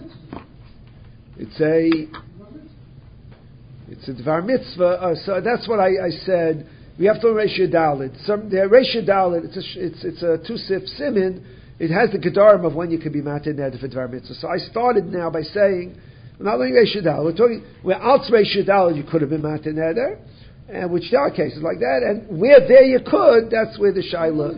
It's a it's a Dvar Mitzvah. Uh, so that's what I, I said. We have to Reisha Dalit. Some the Reisha Dalit. It's a it's it's a two sif simin. It has the gedarim of when you can be matir neder for Dvar Mitzvah. So I started now by saying, we're not only Reisha Dalit, we're talking, where Alts Reisha Dalit you could have been matir neder, and which there are cases like that, and where there you could, that's where the Shaila.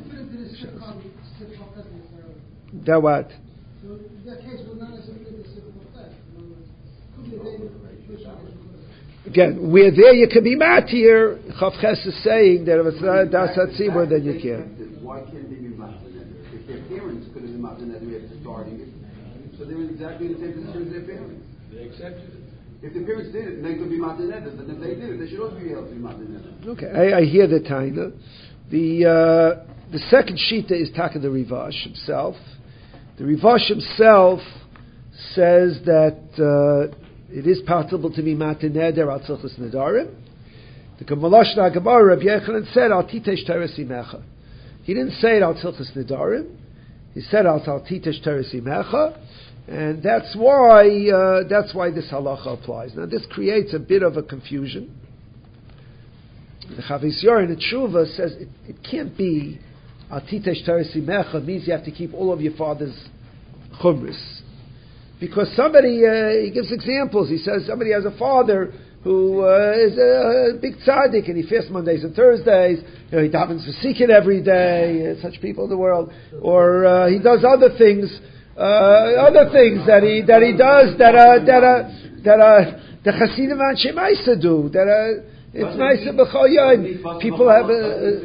That what? So that case will not necessarily be the civil effect. Could be a day Again, where there you can be matir, Chav Ches is saying that if it's not Das HaTzibur, then you can't. Why can't they be matir neder? If their parents could have been matir neder after starting it, so they were exactly in the same position as their parents. They accepted it. If the parents did it, they could be matir neder. But if they did it, they should also be able to be matir neder. Okay, I, I hear the taina. The uh, the second shita is Taka the Rivash himself. The Rivash himself says that uh, it is possible to be matir neder al tzilchus nedarim. The Gemalosh Nagabar Rabbi Yechanan said al titesh teres imecha. He didn't say it al tzilchus nedarim. He said al titesh teres imecha, and that's why uh, that's why this halacha applies. Now this creates a bit of a confusion. The Chavis Yoyer in the Tshuva says it, it can't be al titesh teres imecha means you have to keep all of your father's chumris. Because somebody, uh, he gives examples. He says somebody has a father who uh, is a, a big tzaddik and he fasts Mondays and Thursdays. You know, he davens for Sikhin every day. Uh, such people in the world, or uh, he does other things, uh, other things that he that he does that uh, that uh, that uh, the Hasidim and Shemaisa do. That uh, it's nice b'chol yom. People have a,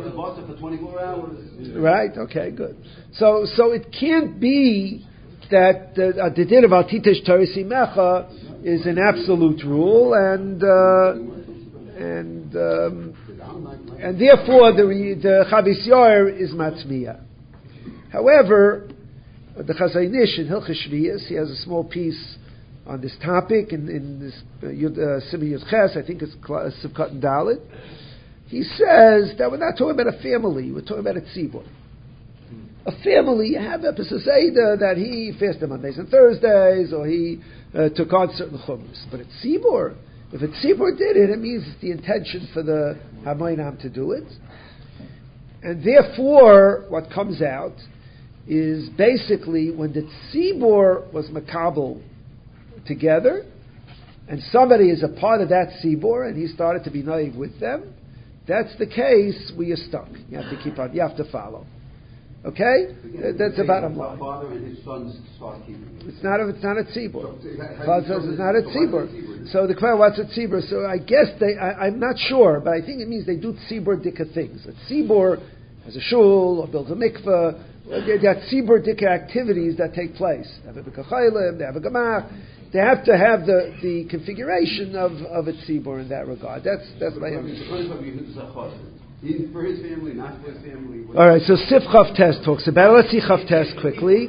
uh, right. Okay, good. So so it can't be that uh, the din of al titesh teres imecha is an absolute rule, and uh, and um, and therefore the the Chavis Yoyer is matzmiya. However, the Chazon Ish in Hilchos Shviyos, he has a small piece on this topic in, in this uh, Yud, uh, Simon Yud Ches, I think it's Sivkat and Dalit. He says that we're not talking about a family, we're talking about a tzibur. A family, you have a Pesach that he fasted Mondays and Thursdays, or he uh, took on certain chumras. But it's tzibur. If a tzibur did it, it means it's the intention for the Hamoinam to do it. And therefore, what comes out is basically when the tzibur was makabel together, and somebody is a part of that tzibur, and he started to be naive with them, that's the case where you're stuck. You have to keep on, you have to follow. Okay? Again, That's the bottom line. Father and his sons start keeping it. It's not a, it's not a tzibur. So, Father says it's not a tzibur. So the question, what's a tzibur? So I guess they, I, I'm not sure, but I think it means they do tzibur dika things. A tzibur has a shul or builds a mikveh. They got tzibur dika activities that take place. They have a b'kachaylim, they have a gamach. They have to have the, the configuration of, of a tzibur in that regard. That's that's my understanding. For his family, not for his family. All right, so Sif Chav Tes talks about it. Let's see Chav Tes quickly.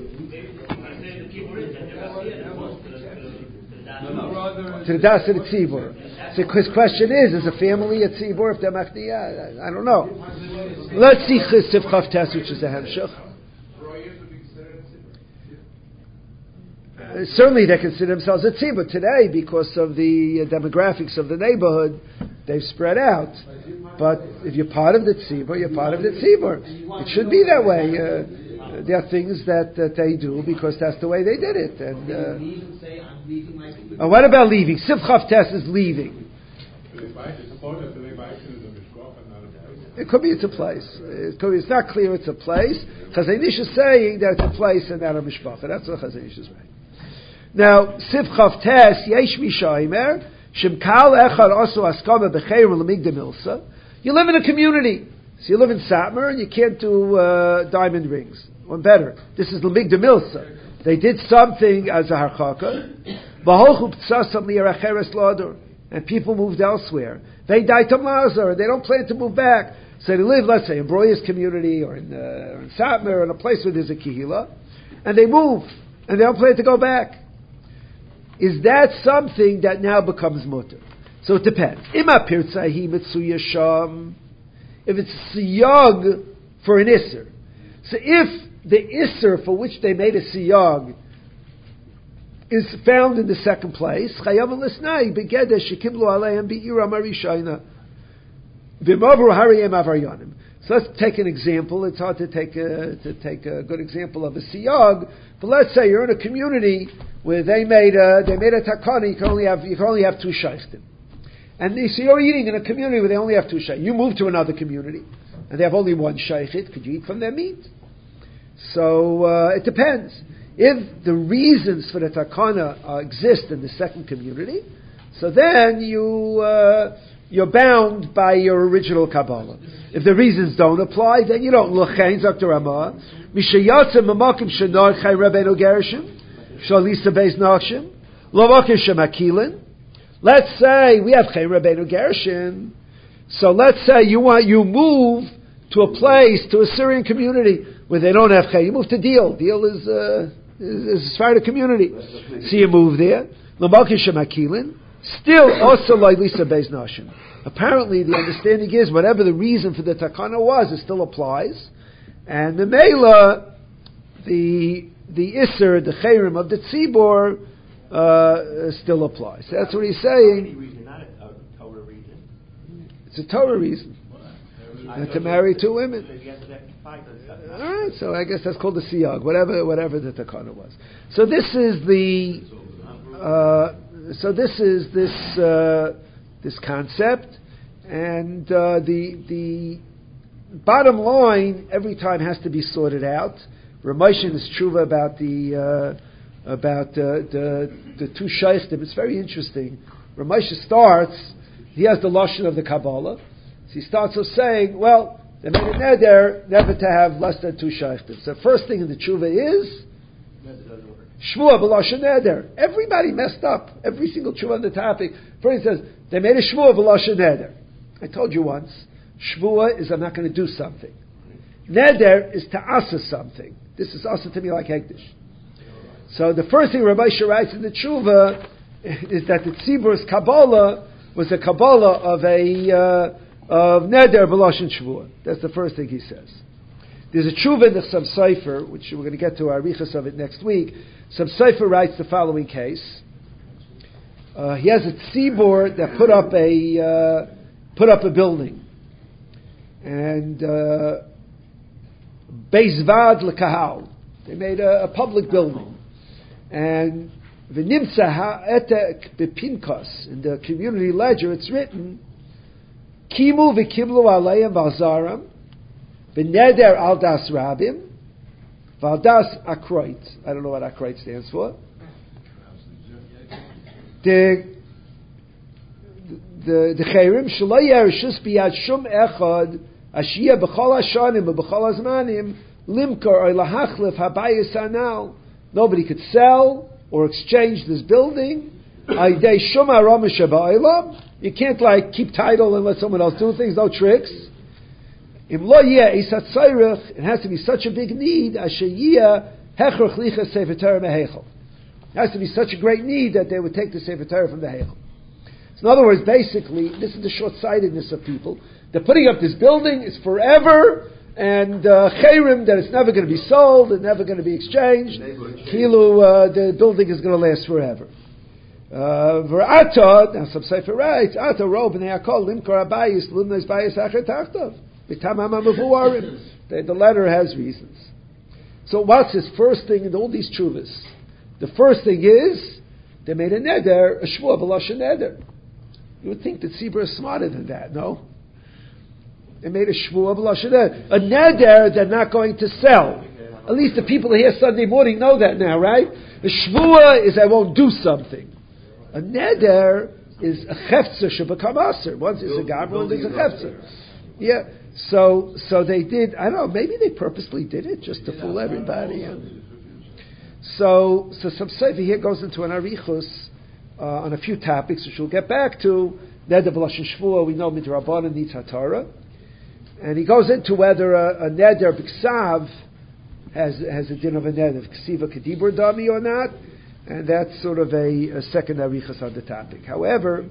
To the das of the tzibur. So his question is: is a family a tzibur if they're machniya? I don't know. Let's see Sif Chav Tes, which is a hemshach. Uh, certainly, they consider themselves a tzibur today because of the uh, demographics of the neighborhood. They've spread out. But if you're part of the tzibur, you're part of the tzibur. It should be that way. Uh, there are things that, that they do because that's the way they did it. And uh, uh, what about leaving? Sif Chav Tes is leaving. It could be it's a place. It could be, it's not clear it's a place. Chazon Ish is saying that it's a place and not a mishpacha. That's what Chazon Ish is saying. Now, Sif Chav Tes, Yesh Mishaymer, Shemkal Echad also Askama B'Cheir L'Migdal Milsa. You live in a community. So you live in Satmar and you can't do uh, diamond rings. Or better, this is L'Migdal Milsa. They did something as a harchaka. B'holchu P'tzasam Li'eracheres L'Ador. And people moved elsewhere. They died to Mazar. They don't plan to move back. So they live, let's say, in Broyas community or in, uh, or in Satmar or in a place where there's a kihila. And they move. And they don't plan to go back. Is that something that now becomes mutter? So it depends. Ima pirtzahi mitsuya sham. If it's siyag for an isser. So if the isser for which they made a siyag is found in the second place, chayav l'snai begeder shekiblu aleim bi'ira marishayna v'mavru hariyem avaryanim. So let's take an example. It's hard to take a, to take a good example of a siyag, but let's say you're in a community where they made a, they made a takana, you can only have, you can only have two shaykhtim. And they, so you're eating in a community where they only have two shaykhtim. You move to another community, and they have only one shaykhit. Could you eat from their meat? So, uh, it depends. If the reasons for the takana uh, exist in the second community, so then you, uh, you're bound by your original Kabbalah. If the reasons don't apply, then you don't. L'chein Zaktor Ramah, Mishayatza Mamakim Shenor Chai Rabbeinu Gershim, Shalisa Beis Nachshim, Lovakim Shemakilin. Let's say we have Chai Rabbeinu Gershim, so let's say you want you move to a place, to a Syrian community where they don't have Chai. You move to Deal. Deal is uh, is, is a community. So you move there. Lovakim Shemakilin. Still, also like Lisa Beis Nachshim. Apparently, the understanding is whatever the reason for the takana was, it still applies, and the Mela, the the Isser, the Chayrim of the Tzibor, uh, still applies. So that's what he's saying. Reason, not a, a Torah reason. It's a Torah reason. And to marry two women. All right, so I guess that's called the siyag, whatever whatever the takana was. So this is the. Uh, so this is this. Uh, This concept, and uh, the the bottom line every time has to be sorted out. Ramoshin is tshuva about the uh, about uh, the the two shaykhtim. It's very interesting. Ramoshin starts. He has the lashon of the Kabbalah. So he starts with saying, "Well, they made a neder never to have less than two shaykhtim." So first thing in the tshuva is shvua b'lashon neder. Everybody messed up. Every single tshuva on the topic. First he says. They made a shvuah v'lashon neder. I told you once, shvuah is I'm not going to do something. Neder is to asa something. This is asa to me like hektish. So the first thing Rabbi Shah writes in the tshuva is that the Tzibur's Kabbalah was a Kabbalah of a uh, of neder v'lashon shvuah. That's the first thing he says. There's a tshuva in the Chassam Sofer, which we're going to get to our arichas of it next week. Chassam Sofer writes the following case. Uh, he has a tzibor that put up a uh, put up a building, and uh, Beizvad lekahal. They made a, a public building, and v'nimtza ha'etek bepinkas in the community ledger. It's written kimu v'kiblu aleim v'alzaram v'neder al das rabim Valdas Akroit. I don't know what Akroit stands for. The the the Chayrim Shelo Yershus Biyad Shum Echad Ashiyah B'chol Hashanim B'chol Hazmanim Limkar or Lahachlef Habayis Anal. Nobody could sell or exchange this building. Aidei Shum Aram Shabailam. You can't like keep title and let someone else do things. No tricks. Im Lo Yeh Isat Tzairich. It has to be such a big need. Ashiyah Hechrach Lichas Sefer Torah Mehechel. It has to be such a great need that they would take the Sefer Torah from the Heichel. So in other words, basically, this is the short-sightedness of people. They're putting up this building, it's forever, and uh, chayrim, that it's never going to be sold, and never going to be exchanged. Kilu, uh, the building is going to last forever. V'ata, now some Sefer writes, Ata ro b'nei hakol limkar abayis limnes bayis achet tachtav v'tamam ha'mevuarim. The letter has reasons. So what's his first thing in all these chuvas? The first thing is, they made a neder, a shvua b'lashon neder. You would think that Tzibur is smarter than that, no? They made a shvua b'lashon neder. A neder they're not going to sell. At least the people here Sunday morning know that now, right? A shvua is I won't do something. A neder is a chefzer shebekam aser. Once it's a gam, once it's a chefzer. Yeah. So, so they did, I don't know, maybe they purposely did it just to fool everybody. Yeah. So, so some Sefer here goes into an arichus uh, on a few topics, which we'll get back to. Neder b'lashon shvua, we know midrabanan needs hatara, and he goes into whether a, a neder b'ksav has has a din of a neder ksiva kedibur dami or not, and that's sort of a, a second arichus on the topic. However,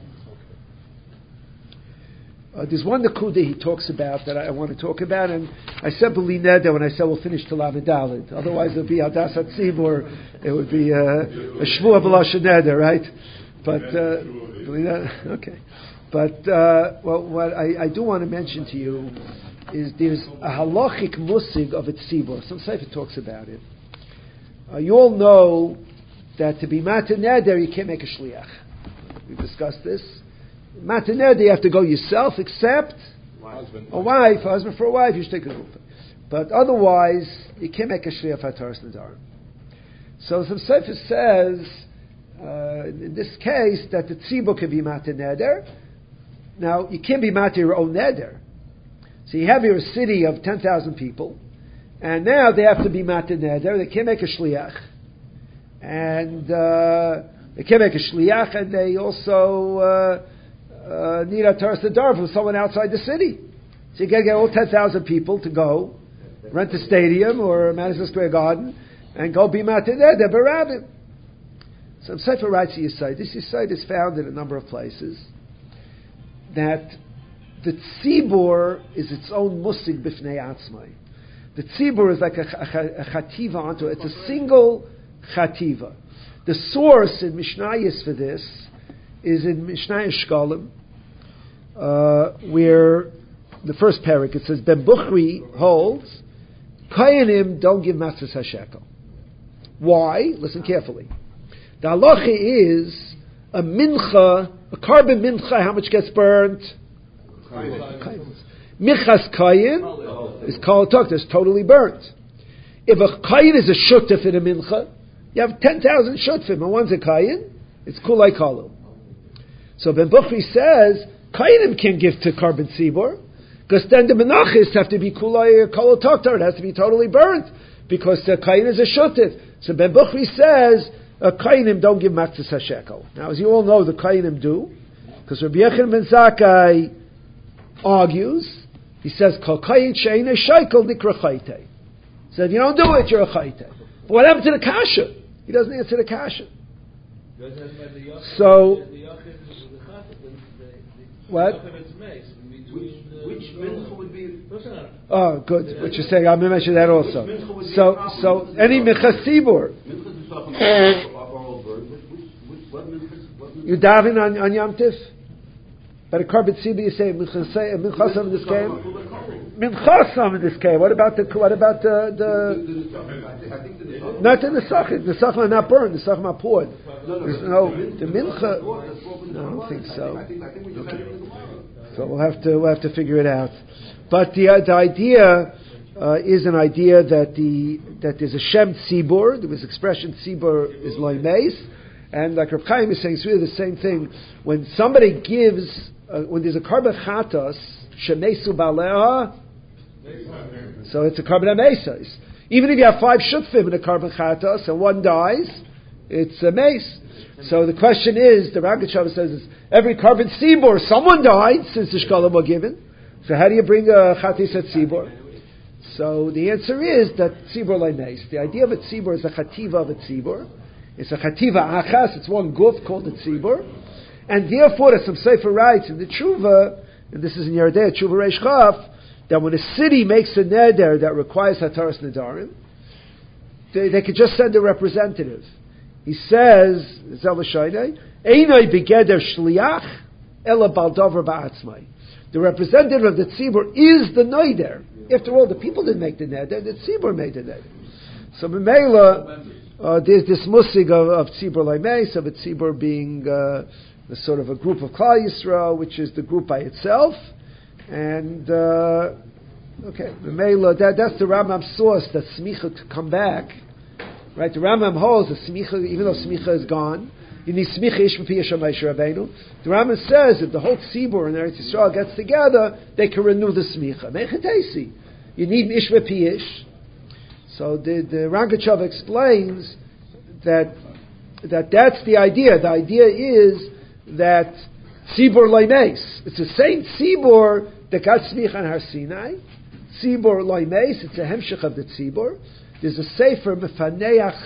Uh, there's one nakuda he talks about that I, I want to talk about, and I said b'li neder when I said we'll finish till Amidalid. Otherwise, it would be Adas Hatzibur, it would be uh, a shvua b'lashon neder, right? But uh, okay. But uh, well, what I, I do want to mention to you is there's a halachic musig of a tzibur. Some sefer talks about it. Uh, you all know that to be matan neder you can't make a shliach. We've discussed this. Matan neder, you have to go yourself, except husband. a wife, a husband for a wife, you should take a group. But otherwise, you can't make a shliach hataras nedarim. So some sefer says, uh, in this case, that the tzibur can be matan neder. Now, you can't be matan your own neder. So you have here a city of ten thousand people, and now they have to be matan neder. They can't make a shliach. And uh, they can't make a shliach, and they also... Uh, Uh, need a Taras Nadar from someone outside the city. So you got to get all ten thousand people to go, rent a stadium or Madison Square Garden, and go be Matan Neder Barabim. Some Sefer writes a Yisayt. This Yisayt is found in a number of places, that the Tzibur is its own musig b'fnei atzmai. The Tzibur is like a, a, a chativa onto it. It's a single chativa. The source in Mishnayos for this is in Mishnah Shkalim, uh, where the first parak, it says, Ben Bukhri holds, Kayanim don't give matzah hashekel. Why? Listen carefully. The halacha is, a mincha, a carbon mincha, how much gets burnt? Minchas kayin is kol tok, it's totally burnt. If a kayin is a shutef in a mincha, you have ten thousand shutfim, and one's a kayin, it's kulai kalu. So Ben Bukhri says, Kainim can give to carbon tzibur, because then the menachis have to be kulai kol toktar, it has to be totally burnt, because the kain is a shutif. So Ben Bukhri says, uh, Kainim don't give matzah hashekel. Now, as you all know, the Kainim do, because Rabbi Yechon ben Zakkai argues, he says, Kol kain she'ein shekel nikra chayte. So if you don't do it, you're a chayte. But what happened to the kasha? He doesn't answer the kasha. So, what? Which mincha would be? Oh, good. What you're saying, I'm going to mention that also. So, so any minchas tzibur. You daven on on Yom Tif, but a carbon tzibur you say minchasam in this case. Minchasam in this case. What about the what about the the? Not in the sachit. The sachim are not burned. The sachim are poured. There's no the mincha. No, I don't think so. Okay. So we'll have to we'll have to figure it out. But the uh, the idea uh, is an idea that the that there's a Shem Tzibur. There was expression Tzibur is loy meis, and like Rav Chaim is saying, it's really the same thing. When somebody gives, uh, when there's a karban chatos, shemesu baleha, so it's a karban meisais. Even if you have five shutfim in a karban chatos and one dies, it's a mace. So the question is, the Ragachover says, is every karban tzibur, someone died since the shkalim were given. So how do you bring a chatis at tzibur? So the answer is that tzibur le'neis. The idea of a tzibur is a chativa of a tzibur. It's a chativa achas. It's one guf called a tzibur, and therefore, as some sefer writes in the tshuva, and this is in Yerdei tshuva reish chaf, that when a city makes a neder that requires hataras nedarim, they, they could just send a representative. He says, Zel Shainai, Einai begeder shliach ela baldavar ba'atzmai. The representative of the tzibur is the neder. After all, the people didn't make the neder; the tzibur made the neder. So, B'meila, uh, there's this musig of, of tzibur laimeis, of a tzibur being uh, the sort of a group of Klal Yisrael, which is the group by itself, and uh, okay, B'meila, that, that's the Rambam source that smicha to come back. Right, the Rambam holds that smicha, even though smicha is gone, you need smicha ish v'pi yisham Moshe Rabbeinu. The Rambam says if the whole tzibur in Eretz Yisrael gets together, they can renew the smicha. Mechatesi, you need ish v'pi ish. So the the Ragachover explains that that that's the idea. The idea is that tzibur loimeis. It's the same tzibur that got smicha on Har Sinai. Tzibur loimeis. It's a hemshech of the tzibur. There's a sefer mefaneach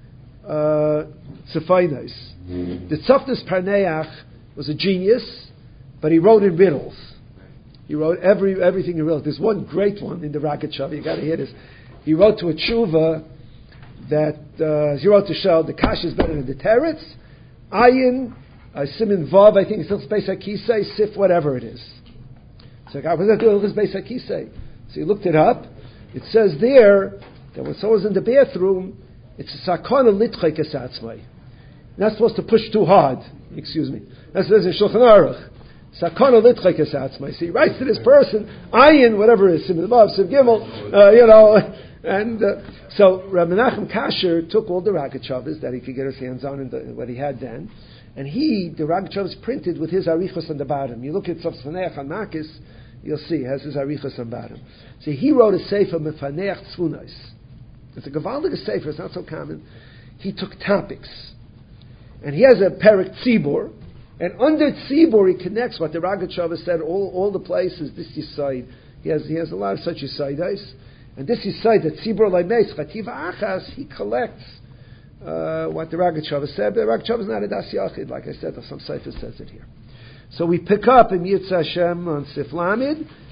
tzefainos. The Tzafnas Parneach was a genius, but he wrote in riddles. He wrote every everything in riddles. There's one great one in the Ragachover. You got to hear this. He wrote to a tshuva that uh, he wrote to show the kash is better than the teretz. Ayin, uh, Simin Vav, I think it's still Beis HaKisei, Sif, whatever it is. So, what does that do with Beis HaKisei? So he looked it up. It says there that when someone's in the bathroom, it's a sakana litchek esatzmai. You're not supposed to push too hard. Excuse me. That says in Shulchan Aruch. Sakana litchek esatzmai. So he writes to this person, Ayin, whatever it is, Simin Vav, Siv Gimel, uh, you know. And uh, so Rabbi Menachem Kasher took all the Ragachovas that he could get his hands on and the, what he had then, and he, the Ragachovas printed with his arichos on the bottom. You look at Tzafsaneach on Makis, you'll see, it has his arichos on the bottom. So he wrote a sefer, Mefaneach Tzfunais. It's a Gavaldic sefer, it's not so common. He took topics. And he has a Perek Tzibur, and under Tzibur he connects what the Ragachovas said, all, all the places, this Yisayid. He has, he has a lot of such Yisayidais. And this is said that Tzibur Laimeis Chativa Achas, he collects uh, what the Ragachover said. But the Ragachover is not a Das Yachid, like I said, some Sefer says it here. So we pick up in Yitzhak Hashem on Sif Lamed.